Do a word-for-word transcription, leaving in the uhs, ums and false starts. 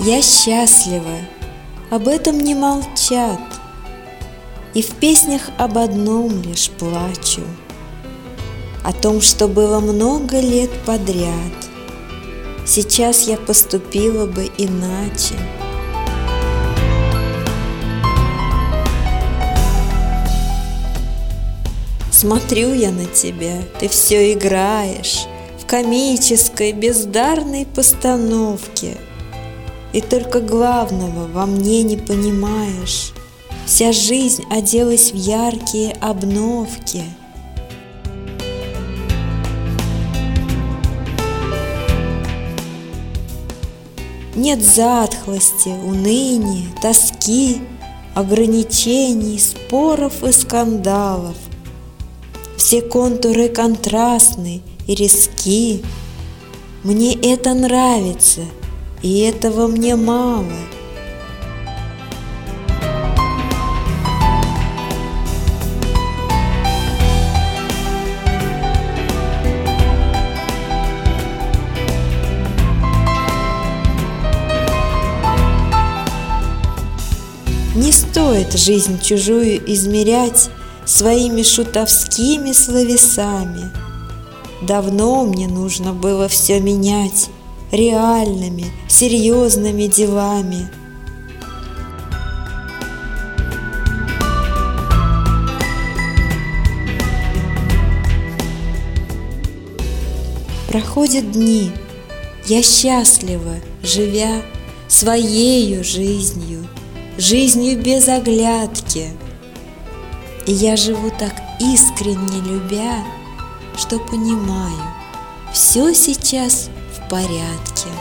Я счастлива, об этом не молчат, и в песнях об одном лишь плачу, о том, что было много лет подряд. Сейчас я поступила бы иначе. Смотрю я на тебя, ты все играешь в комической бездарной постановке, и только главного во мне не понимаешь. Вся жизнь оделась в яркие обновки. Нет затхлости, уныния, тоски, ограничений, споров и скандалов. Все контуры контрастны и резки. Мне это нравится, и этого мне мало. Не стоит жизнь чужую измерять своими шутовскими словесами. Давно мне нужно было все менять реальными, серьезными делами. Проходят дни, я счастлива, живя своею жизнью, жизнью без оглядки. И я живу так искренне любя, что понимаю, все сейчас в порядке.